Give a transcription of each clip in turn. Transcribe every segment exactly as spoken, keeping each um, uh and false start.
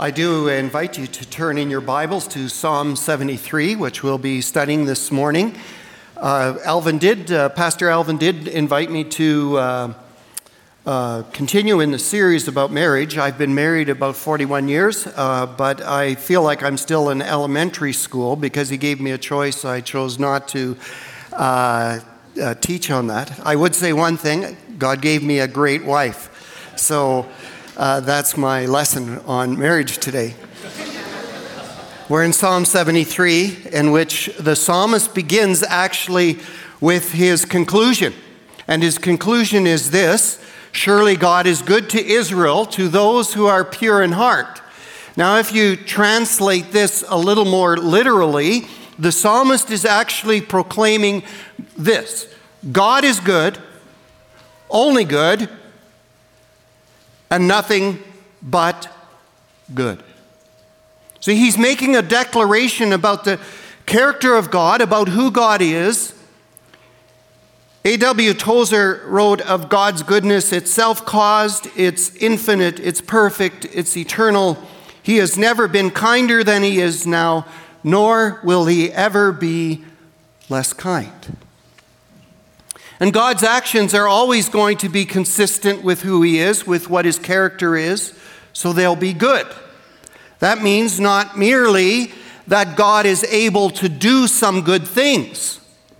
I do invite you to turn in your Bibles to Psalm seventy-three, which we'll be studying this morning. Uh, Alvin did, uh, Pastor Alvin did invite me to uh, uh, continue in the series about marriage. I've been married about forty-one years, uh, but I feel like I'm still in elementary school because he gave me a choice. I chose not to uh, uh, teach on that. I would say one thing, God gave me a great wife. So Uh, that's my lesson on marriage today. We're in Psalm seventy-three, in which the psalmist begins actually with his conclusion. And his conclusion is this: surely God is good to Israel, to those who are pure in heart. Now, if you translate this a little more literally, the psalmist is actually proclaiming this: God is good, only good, and nothing but good. See, he's making a declaration about the character of God, about who God is. A W Tozer wrote of God's goodness: it's self-caused, it's infinite, it's perfect, it's eternal. He has never been kinder than he is now, nor will he ever be less kind. And God's actions are always going to be consistent with who he is, with what his character is, so they'll be good. That means not merely that God is able to do some good things.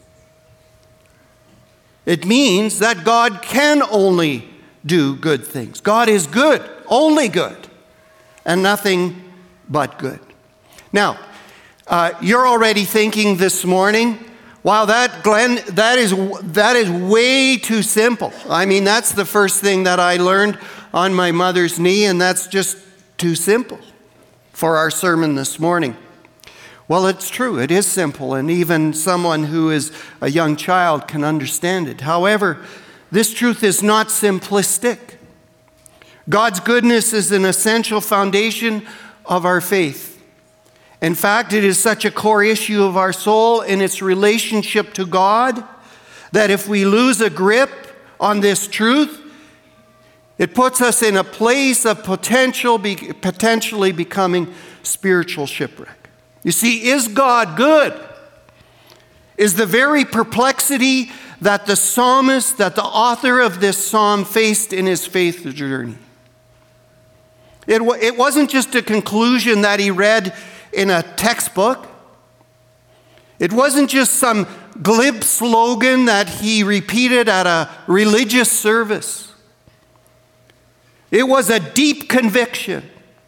It means that God can only do good things. God is good, only good, and nothing but good. Now, uh, you're already thinking this morning, wow, that, Glenn, that is that is way too simple. I mean, that's the first thing that I learned on my mother's knee, and that's just too simple for our sermon this morning. Well, it's true. It is simple, and even someone who is a young child can understand it. However, this truth is not simplistic. God's goodness is an essential foundation of our faith. In fact, it is such a core issue of our soul in its relationship to God that if we lose a grip on this truth, it puts us in a place of potential, be, potentially becoming spiritual shipwreck. You see, is God good? Is the very perplexity that the psalmist, that the author of this psalm faced in his faith journey. It, it wasn't just a conclusion that he read in a textbook. It wasn't just some glib slogan that he repeated at a religious service. It was a deep conviction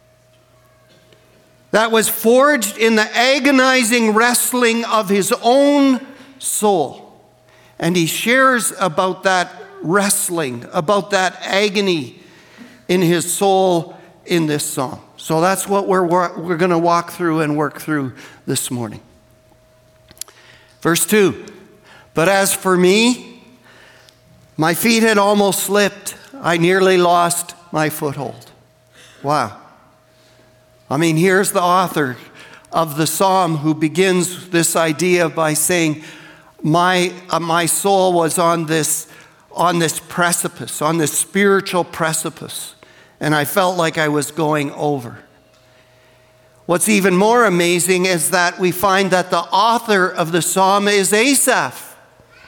that was forged in the agonizing wrestling of his own soul. And he shares about that wrestling, about that agony in his soul in this psalm. So that's what we're, we're going to walk through and work through this morning. Verse two, but as for me, my feet had almost slipped. I nearly lost my foothold. Wow. I mean, here's the author of the psalm who begins this idea by saying, my, uh, my soul was on this, on this precipice, on this spiritual precipice. And I felt like I was going over. What's even more amazing is that we find that the author of the psalm is Asaph.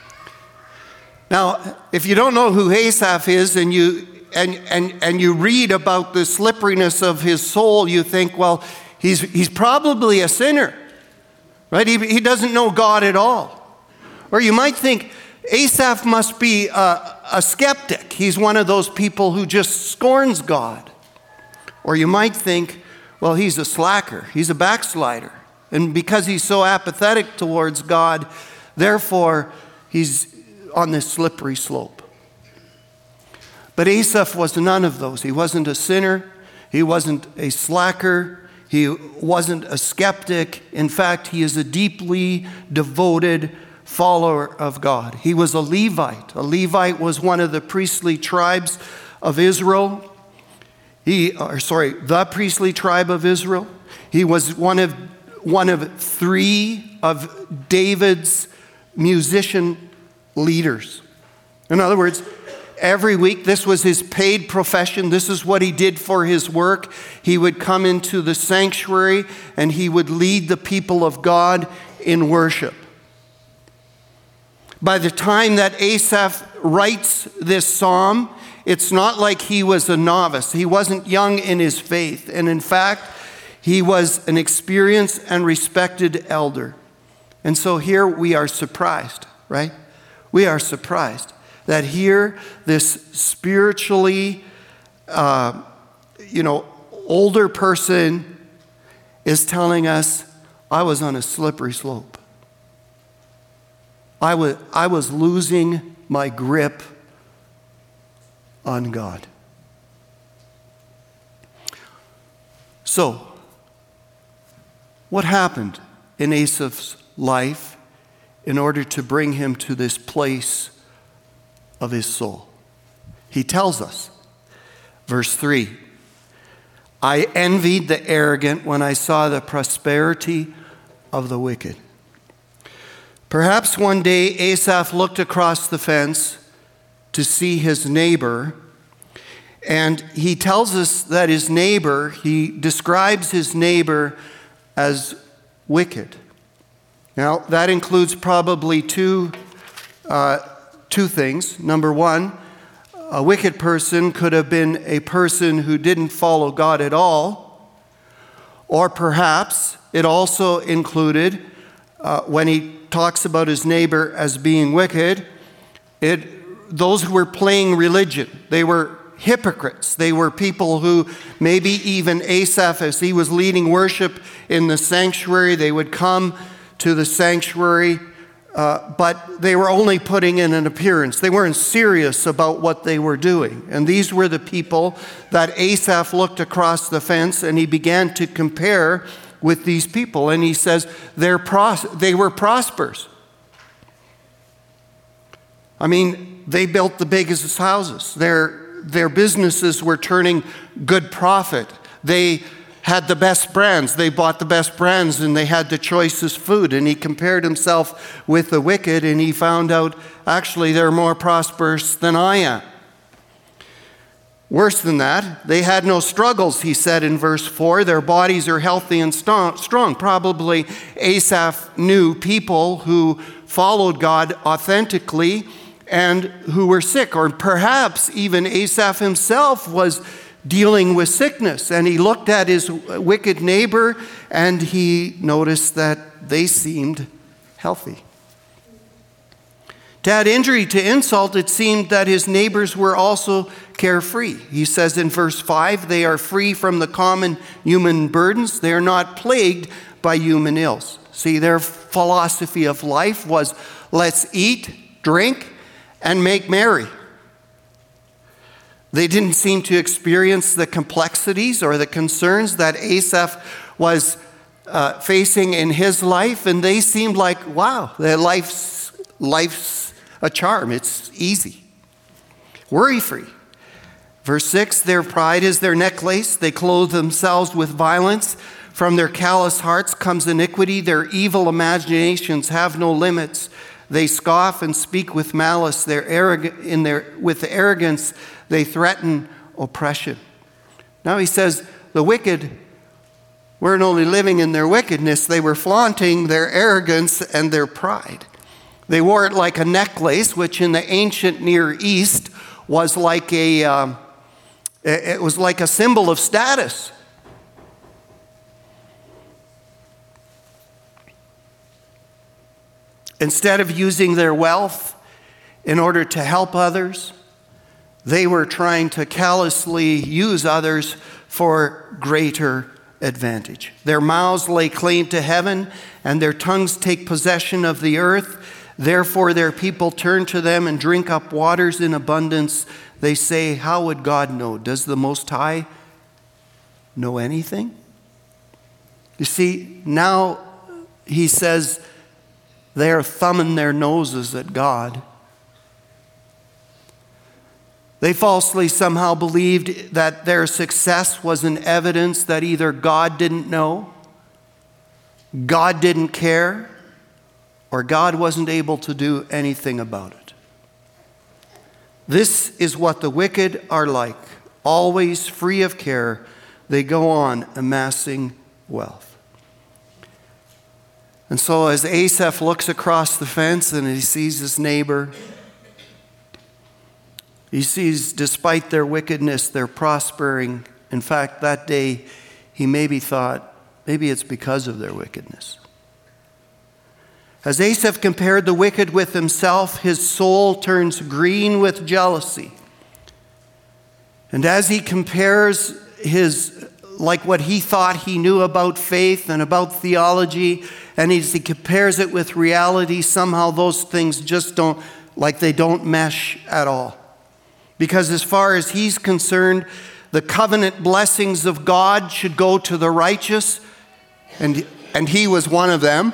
Now, if you don't know who Asaph is and you and, and, and you read about the slipperiness of his soul, you think, well, he's, he's probably a sinner, right? He, he doesn't know God at all. Or you might think, Asaph must be a, a skeptic. He's one of those people who just scorns God. Or you might think, well, he's a slacker. He's a backslider. And because he's so apathetic towards God, therefore, he's on this slippery slope. But Asaph was none of those. He wasn't a sinner. He wasn't a slacker. He wasn't a skeptic. In fact, he is a deeply devoted follower of God. He was a Levite. A Levite was one of the priestly tribes of Israel. He, or sorry, the priestly tribe of Israel. He was one of one of three of David's musician leaders. In other words, every week. This was his paid profession. This is what he did for his work. He would come into the sanctuary and he would lead the people of God in worship. By the time that Asaph writes this psalm, it's not like he was a novice. He wasn't young in his faith. And in fact, he was an experienced and respected elder. And so here we are surprised, right? We are surprised that here this spiritually, uh, you know, older person is telling us, I was on a slippery slope. I was, I was losing my grip on God. So, what happened in Asaph's life in order to bring him to this place of his soul? He tells us, verse three, I envied the arrogant when I saw the prosperity of the wicked. Perhaps one day Asaph looked across the fence to see his neighbor, and he tells us that his neighbor, he describes his neighbor as wicked. Now, that includes probably two, uh, two things. Number one, a wicked person could have been a person who didn't follow God at all, or perhaps it also included, uh, when he talks about his neighbor as being wicked, it those who were playing religion. They were hypocrites. They were people who, maybe even Asaph, as he was leading worship in the sanctuary, they would come to the sanctuary, uh, but they were only putting in an appearance. They weren't serious about what they were doing. And these were the people that Asaph looked across the fence and he began to compare with these people. And he says, They're pros- they were prosperous. I mean, they built the biggest houses. Their, their businesses were turning good profit. They had the best brands. They bought the best brands and they had the choicest food. And he compared himself with the wicked and he found out, actually, they're more prosperous than I am. Worse than that, they had no struggles, he said in verse four. Their bodies are healthy and strong. Probably Asaph knew people who followed God authentically and who were sick. Or perhaps even Asaph himself was dealing with sickness. And he looked at his wicked neighbor and he noticed that they seemed healthy. To add injury to insult, it seemed that his neighbors were also carefree. He says in verse five, they are free from the common human burdens. They are not plagued by human ills. See, their philosophy of life was, let's eat, drink, and make merry. They didn't seem to experience the complexities or the concerns that Asaph was uh, facing in his life, and they seemed like, wow, their life's, life's a charm. It's easy. Worry-free. Verse six, their pride is their necklace. They clothe themselves with violence. From their callous hearts comes iniquity. Their evil imaginations have no limits. They scoff and speak with malice. They're arrogant in their, with arrogance, they threaten oppression. Now he says, the wicked weren't only living in their wickedness, they were flaunting their arrogance and their pride. They wore it like a necklace, which in the ancient Near East was like a, um, it was like a symbol of status. Instead of using their wealth in order to help others, they were trying to callously use others for greater advantage. Their mouths lay claim to heaven, and their tongues take possession of the earth. Therefore, their people turn to them and drink up waters in abundance. They say, how would God know? Does the Most High know anything? You see, now he says they are thumbing their noses at God. They falsely somehow believed that their success was an evidence that either God didn't know, God didn't care, or God wasn't able to do anything about it. This is what the wicked are like. Always free of care, they go on amassing wealth. And so as Asaph looks across the fence and he sees his neighbor, he sees, despite their wickedness, they're prospering. In fact, that day, he maybe thought, maybe it's because of their wickedness. As Asaph compared the wicked with himself, his soul turns green with jealousy. And as he compares his, like what he thought he knew about faith and about theology, and as he compares it with reality, somehow those things just don't, like they don't mesh at all. Because as far as he's concerned, the covenant blessings of God should go to the righteous, and, and he was one of them.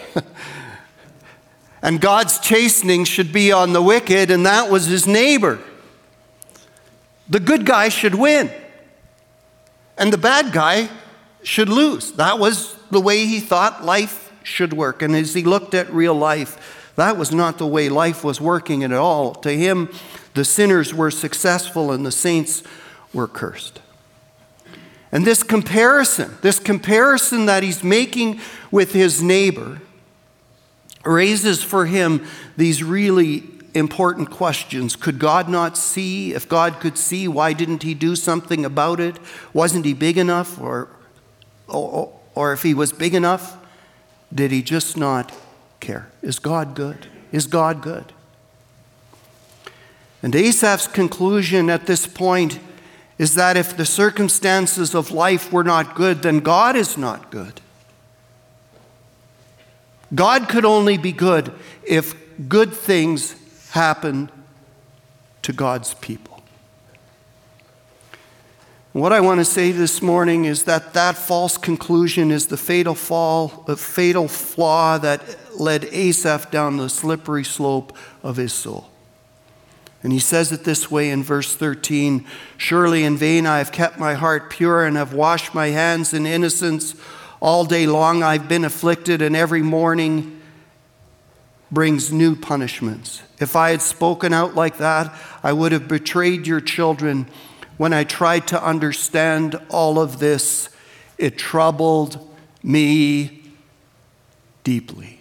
And God's chastening should be on the wicked, and that was his neighbor. The good guy should win, and the bad guy should lose. That was the way he thought life should work. And as he looked at real life, that was not the way life was working at all. To him, the sinners were successful and the saints were cursed. And this comparison, this comparison that he's making with his neighbor, raises for him these really important questions. Could God not see? If God could see, why didn't he do something about it? Wasn't he big enough? Or, or, or if he was big enough, did he just not care? Is God good? Is God good? And Asaph's conclusion at this point is that if the circumstances of life were not good, then God is not good. God could only be good if good things happen to God's people. What I want to say this morning is that that false conclusion is the fatal fall, the fatal flaw that led Asaph down the slippery slope of his soul. And he says it this way in verse thirteen, "Surely in vain I have kept my heart pure and have washed my hands in innocence. All day long I've been afflicted, and every morning brings new punishments. If I had spoken out like that, I would have betrayed your children. When I tried to understand all of this, it troubled me deeply."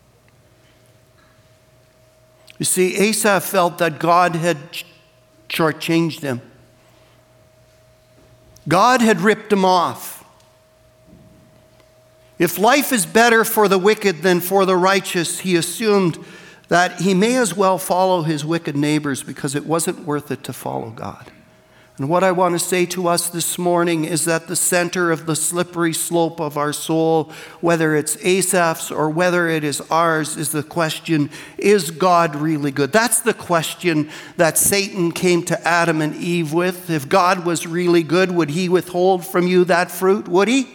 You see, Asaph felt that God had shortchanged him. God had ripped him off. If life is better for the wicked than for the righteous, he assumed that he may as well follow his wicked neighbors because it wasn't worth it to follow God. And what I want to say to us this morning is that the center of the slippery slope of our soul, whether it's Asaph's or whether it is ours, is the question, is God really good? That's the question that Satan came to Adam and Eve with. If God was really good, would he withhold from you that fruit? Would he?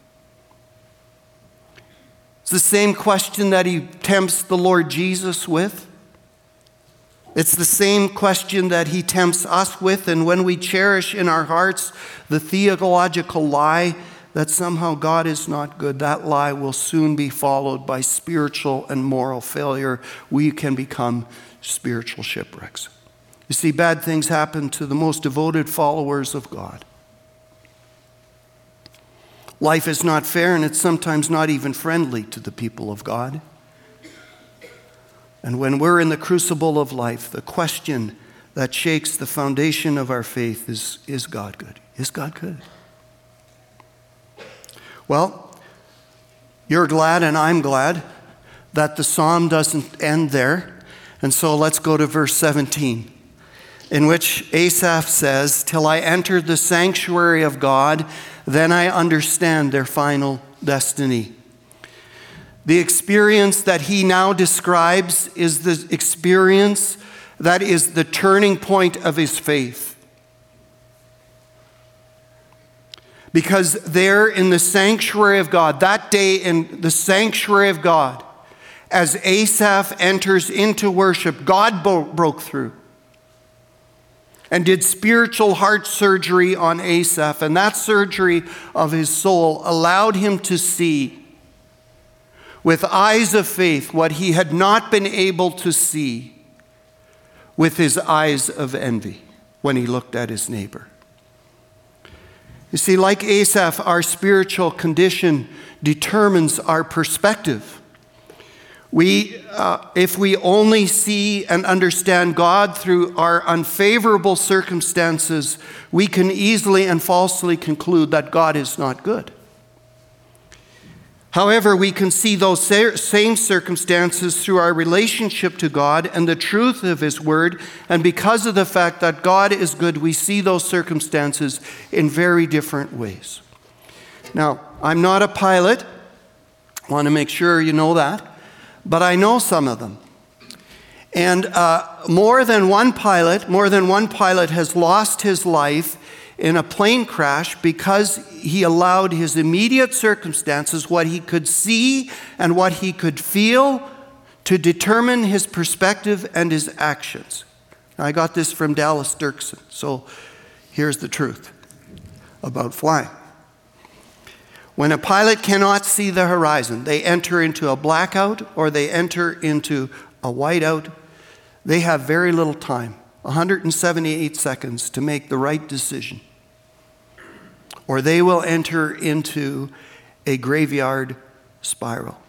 It's the same question that he tempts the Lord Jesus with. It's the same question that he tempts us with. And when we cherish in our hearts the theological lie that somehow God is not good, that lie will soon be followed by spiritual and moral failure. We can become spiritual shipwrecks. You see, bad things happen to the most devoted followers of God. Life is not fair, and it's sometimes not even friendly to the people of God. And when we're in the crucible of life, the question that shakes the foundation of our faith is, is God good? Is God good? Well, you're glad and I'm glad that the psalm doesn't end there. And so let's go to verse seventeen, in which Asaph says, "Till I entered the sanctuary of God, then I understand their final destiny." The experience that he now describes is the experience that is the turning point of his faith. Because there in the sanctuary of God, that day in the sanctuary of God, as Asaph enters into worship, God bo- broke through and did spiritual heart surgery on Asaph. And that surgery of his soul allowed him to see with eyes of faith what he had not been able to see with his eyes of envy when he looked at his neighbor. You see, like Asaph, our spiritual condition determines our perspective. We, uh, if we only see and understand God through our unfavorable circumstances, we can easily and falsely conclude that God is not good. However, we can see those same circumstances through our relationship to God and the truth of His Word, and because of the fact that God is good, we see those circumstances in very different ways. Now, I'm not a pilot. I want to make sure you know that. But I know some of them. And uh, more than one pilot, more than one pilot has lost his life in a plane crash because he allowed his immediate circumstances, what he could see and what he could feel, to determine his perspective and his actions. I got this from Dallas Dirksen, so here's the truth about flying. When a pilot cannot see the horizon, they enter into a blackout or they enter into a whiteout, they have very little time, one hundred seventy-eight seconds, to make the right decision. Or they will enter into a graveyard spiral.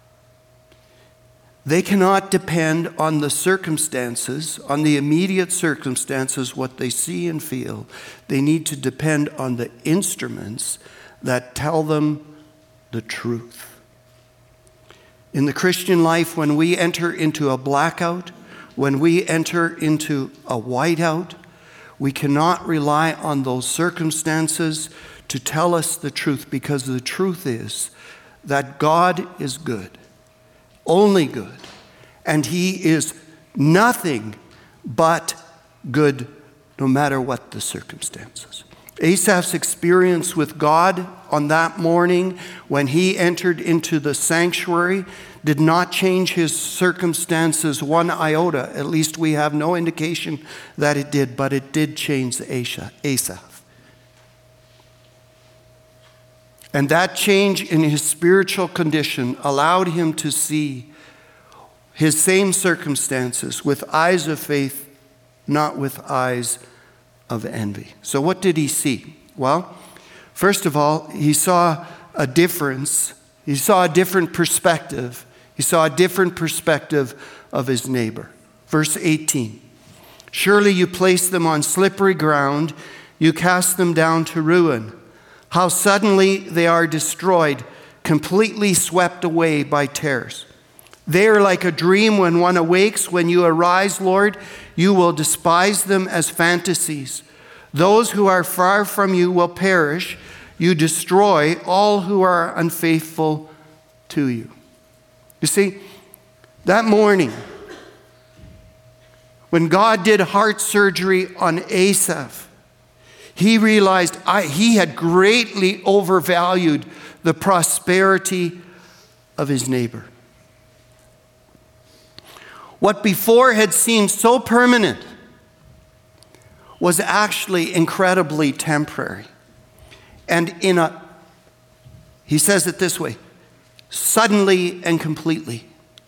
They cannot depend on the circumstances, on the immediate circumstances, what they see and feel. They need to depend on the instruments that tell them the truth. In the Christian life, when we enter into a blackout, when we enter into a whiteout, we cannot rely on those circumstances to tell us the truth, because the truth is that God is good, only good, and He is nothing but good no matter what the circumstances. Asaph's experience with God on that morning when he entered into the sanctuary did not change his circumstances one iota. At least we have no indication that it did, but it did change Asaph. And that change in his spiritual condition allowed him to see his same circumstances with eyes of faith, not with eyes of envy. So what did he see? Well, first of all, he saw a difference. He saw a different perspective. He saw a different perspective of his neighbor. Verse eighteen. Surely you place them on slippery ground. You cast them down to ruin. How suddenly they are destroyed, completely swept away by terrors. They are like a dream when one awakes. When you arise, Lord, you will despise them as fantasies. Those who are far from you will perish. You destroy all who are unfaithful to you. You see, that morning, when God did heart surgery on Asaph, he realized I, he had greatly overvalued the prosperity of his neighbor. What before had seemed so permanent was actually incredibly temporary. And in a, he says it this way, suddenly and completely,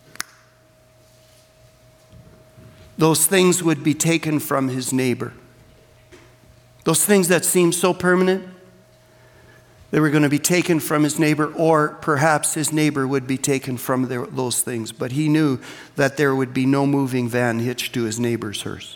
those things would be taken from his neighbor. Those things that seemed so permanent, they were going to be taken from his neighbor, or perhaps his neighbor would be taken from their, those things. But he knew that there would be no moving van hitched to his neighbor's hearse.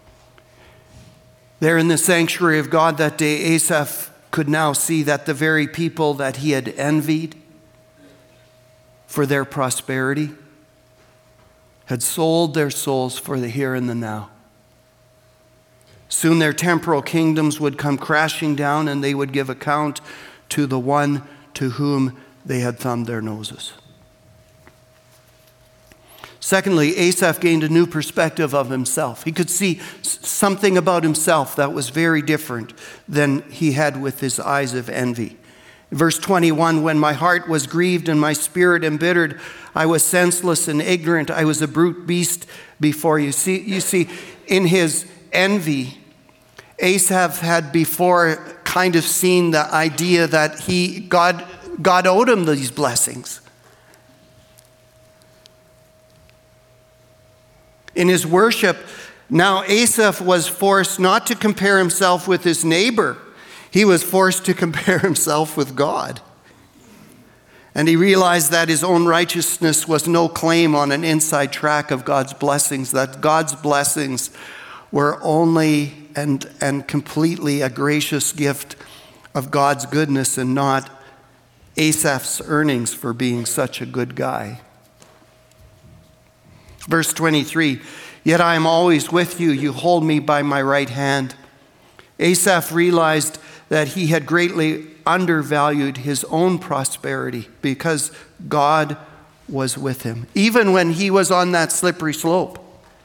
There in the sanctuary of God that day, Asaph could now see that the very people that he had envied for their prosperity had sold their souls for the here and the now. Soon their temporal kingdoms would come crashing down, and they would give account to the one to whom they had thumbed their noses. Secondly, Asaph gained a new perspective of himself. He could see something about himself that was very different than he had with his eyes of envy. Verse twenty-one, when my heart was grieved and my spirit embittered, I was senseless and ignorant. I was a brute beast before you. See, you see, in his envy, Asaph had before kind of seen the idea that he God, God owed him these blessings. In his worship, Now Asaph was forced not to compare himself with his neighbor. He was forced to compare himself with God. And he realized that his own righteousness was no claim on an inside track of God's blessings, that God's blessings were only and, and completely a gracious gift of God's goodness and not Asaph's earnings for being such a good guy. Verse twenty-three, yet I am always with you. You hold me by my right hand. Asaph realized that he had greatly undervalued his own prosperity because God was with him, even when he was on that slippery slope.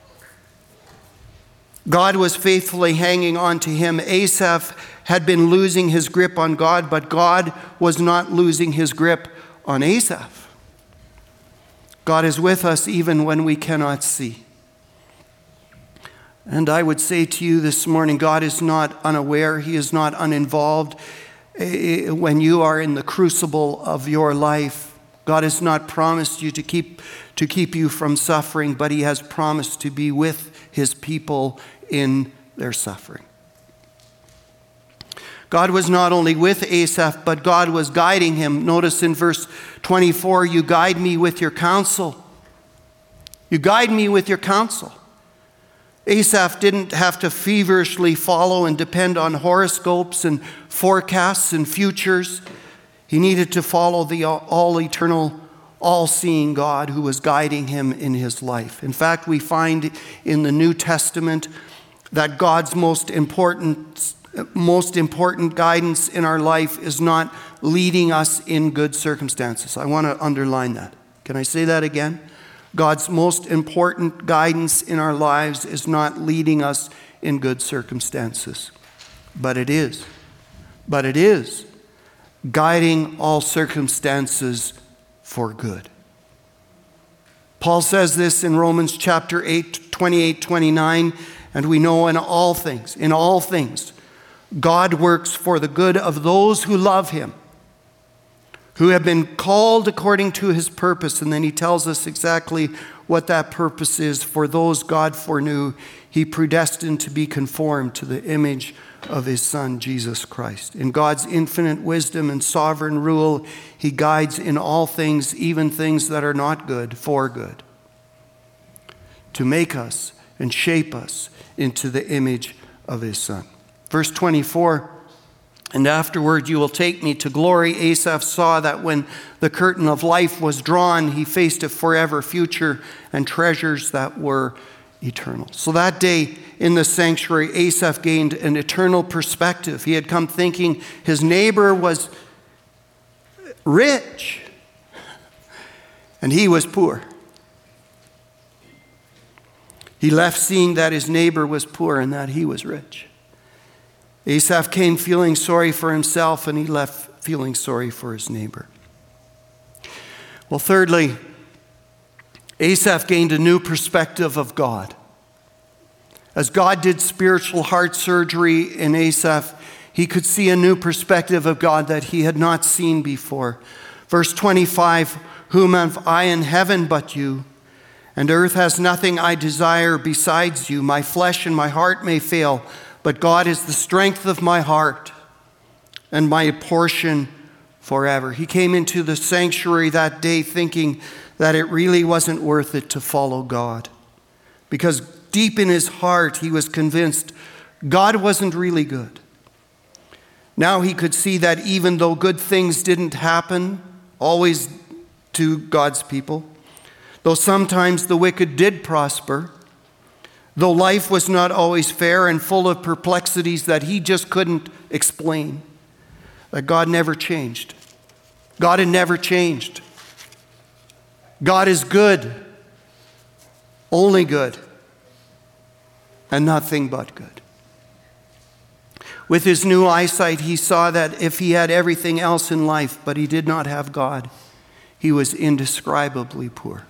God was faithfully hanging on to him. Asaph had been losing his grip on God, but God was not losing his grip on Asaph. God is with us even when we cannot see. And I would say to you this morning, God is not unaware. He is not uninvolved. When you are in the crucible of your life, God has not promised you to keep, to keep you from suffering, but he has promised to be with his people in their suffering. God was not only with Asaph, but God was guiding him. Notice in verse twenty-four, you guide me with your counsel. You guide me with your counsel. Asaph didn't have to feverishly follow and depend on horoscopes and forecasts and futures. He needed to follow the all-eternal, all-seeing God who was guiding him in his life. In fact, we find in the New Testament that God's most important, most important guidance in our life is not leading us in good circumstances. I want to underline that. Can I say that again? God's most important guidance in our lives is not leading us in good circumstances. But it is. But it is guiding all circumstances for good. Paul says this in Romans chapter eight, twenty-eight, twenty-nine, and we know in all things, in all things, God works for the good of those who love him, who have been called according to his purpose. And then he tells us exactly what that purpose is. For those God foreknew, he predestined to be conformed to the image of his Son, Jesus Christ. In God's infinite wisdom and sovereign rule, he guides in all things, even things that are not good, for good, to make us and shape us into the image of his Son. Verse twenty-four, and afterward you will take me to glory. Asaph saw that when the curtain of life was drawn, he faced a forever future and treasures that were eternal. So that day in the sanctuary, Asaph gained an eternal perspective. He had come thinking his neighbor was rich and he was poor. He left seeing that his neighbor was poor and that he was rich. Asaph came feeling sorry for himself, and he left feeling sorry for his neighbor. Well, thirdly, Asaph gained a new perspective of God. As God did spiritual heart surgery in Asaph, he could see a new perspective of God that he had not seen before. Verse twenty-five, whom have I in heaven but you? And earth has nothing I desire besides you. My flesh and my heart may fail, but God is the strength of my heart and my portion forever. He came into the sanctuary that day thinking that it really wasn't worth it to follow God, because deep in his heart he was convinced God wasn't really good. Now he could see that even though good things didn't happen always to God's people, though sometimes the wicked did prosper, though life was not always fair and full of perplexities that he just couldn't explain, that God never changed. God had never changed. God is good, only good, and nothing but good. With his new eyesight, he saw that if he had everything else in life, but he did not have God, he was indescribably poor.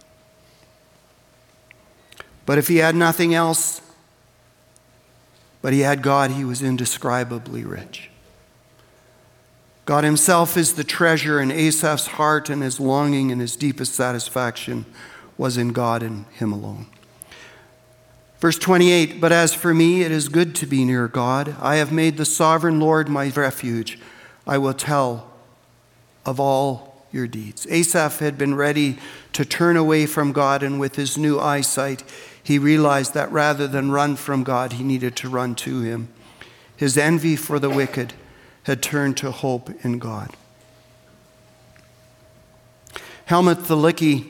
But if he had nothing else, but he had God, he was indescribably rich. God himself is the treasure in Asaph's heart, and his longing and his deepest satisfaction was in God and him alone. Verse twenty-eight, but as for me, it is good to be near God. I have made the sovereign Lord my refuge. I will tell of all your deeds. Asaph had been ready to turn away from God, and with his new eyesight, he realized that rather than run from God, he needed to run to him. His envy for the wicked had turned to hope in God. Helmut Thielicke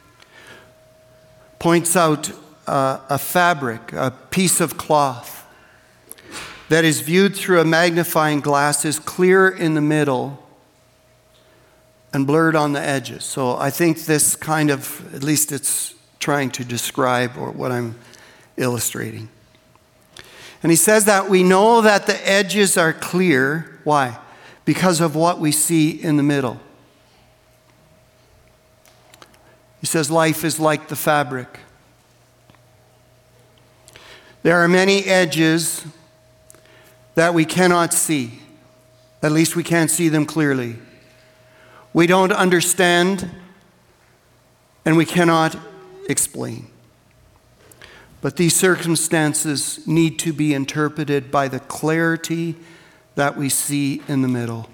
points out uh, a fabric, a piece of cloth that is viewed through a magnifying glass is clear in the middle and blurred on the edges. So I think this kind of, at least it's trying to describe or what I'm illustrating. And he says that we know that the edges are clear. Why? Because of what we see in the middle. He says life is like the fabric. There are many edges that we cannot see. At least we can't see them clearly. We don't understand, and we cannot explain. But these circumstances need to be interpreted by the clarity that we see in the middle.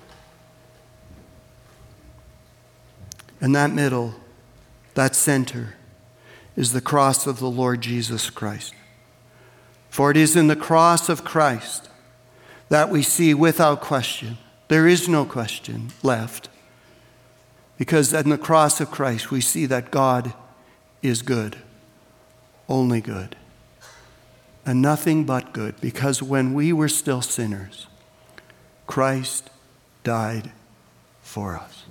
And that middle, that center, is the cross of the Lord Jesus Christ. For it is in the cross of Christ that we see without question. There is no question left. Because in the cross of Christ we see that God is good. Only good. And nothing but good. Because when we were still sinners, Christ died for us.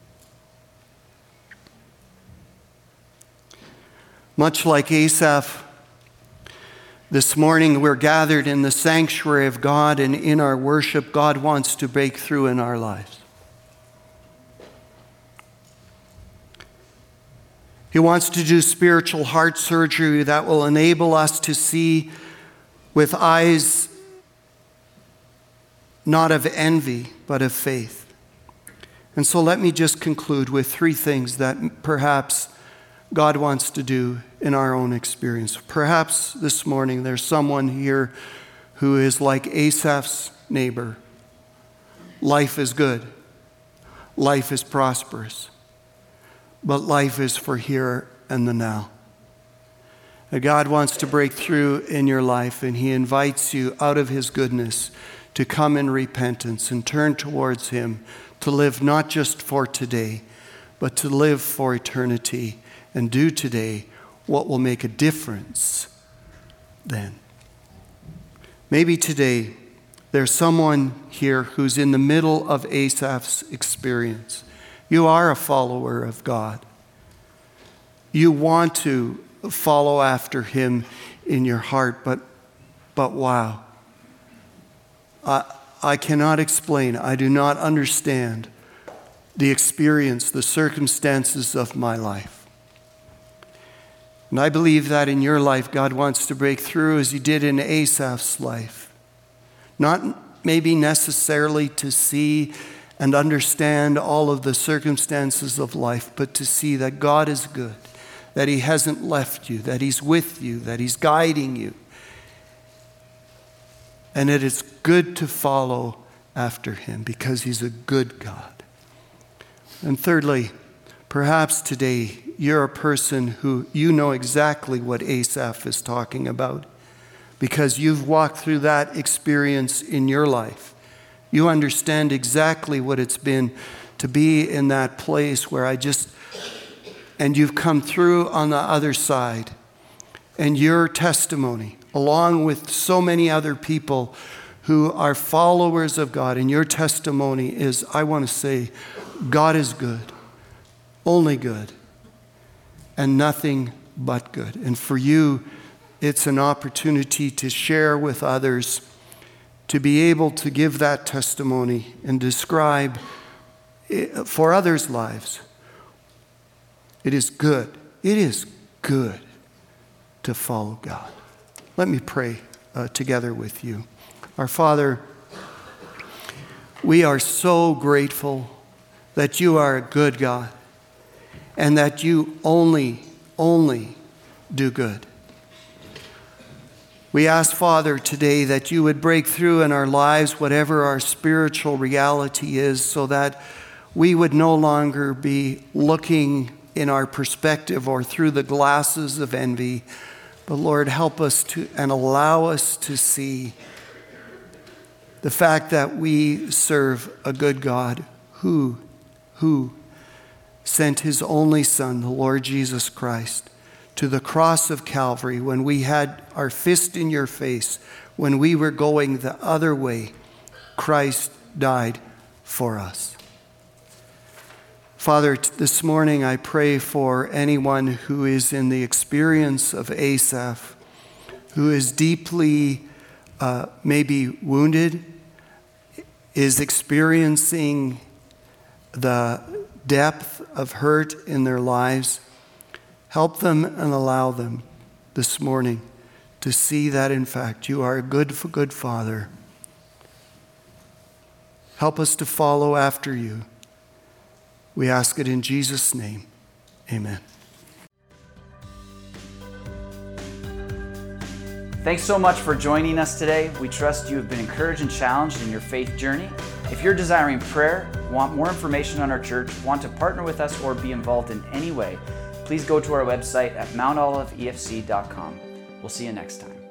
Much like Asaph, this morning we're gathered in the sanctuary of God, and in our worship, God wants to break through in our lives. He wants to do spiritual heart surgery that will enable us to see with eyes not of envy, but of faith. And so let me just conclude with three things that perhaps God wants to do in our own experience. Perhaps this morning there's someone here who is like Asaph's neighbor. Life is good. Life is prosperous. But life is for here and the now. And God wants to break through in your life, and He invites you out of His goodness to come in repentance and turn towards Him, to live not just for today, but to live for eternity and do today what will make a difference then. Maybe today there's someone here who's in the middle of Asaph's experience. You are a follower of God. You want to follow after Him in your heart, but, but wow. I, I cannot explain, I do not understand the experience, the circumstances of my life. And I believe that in your life, God wants to break through as He did in Asaph's life. Not maybe necessarily to see and understand all of the circumstances of life, but to see that God is good, that He hasn't left you, that He's with you, that He's guiding you. And it is good to follow after Him because He's a good God. And thirdly, perhaps today you're a person who you know exactly what Asaph is talking about because you've walked through that experience in your life. You understand exactly what it's been to be in that place where I just, and you've come through on the other side. And your testimony, along with so many other people who are followers of God, and your testimony is, I want to say, God is good, only good, and nothing but good. And for you, it's an opportunity to share with others, to be able to give that testimony and describe for others' lives. It is good. It is good to follow God. Let me pray uh, together with you. Our Father, we are so grateful that you are a good God and that you only, only do good. We ask, Father, today that you would break through in our lives, whatever our spiritual reality is, so that we would no longer be looking in our perspective or through the glasses of envy. But Lord, help us to and allow us to see the fact that we serve a good God who, who sent his only Son, the Lord Jesus Christ, to the cross of Calvary when we had our fist in your face, when we were going the other way. Christ died for us. Father, this morning I pray for anyone who is in the experience of Asaph, who is deeply uh, maybe wounded, is experiencing the depth of hurt in their lives. Help them and allow them this morning to see that, in fact, you are a good, good Father. Help us to follow after you. We ask it in Jesus' name. Amen. Thanks so much for joining us today. We trust you have been encouraged and challenged in your faith journey. If you're desiring prayer, want more information on our church, want to partner with us, or be involved in any way, please go to our website at mount olive e f c dot com. We'll see you next time.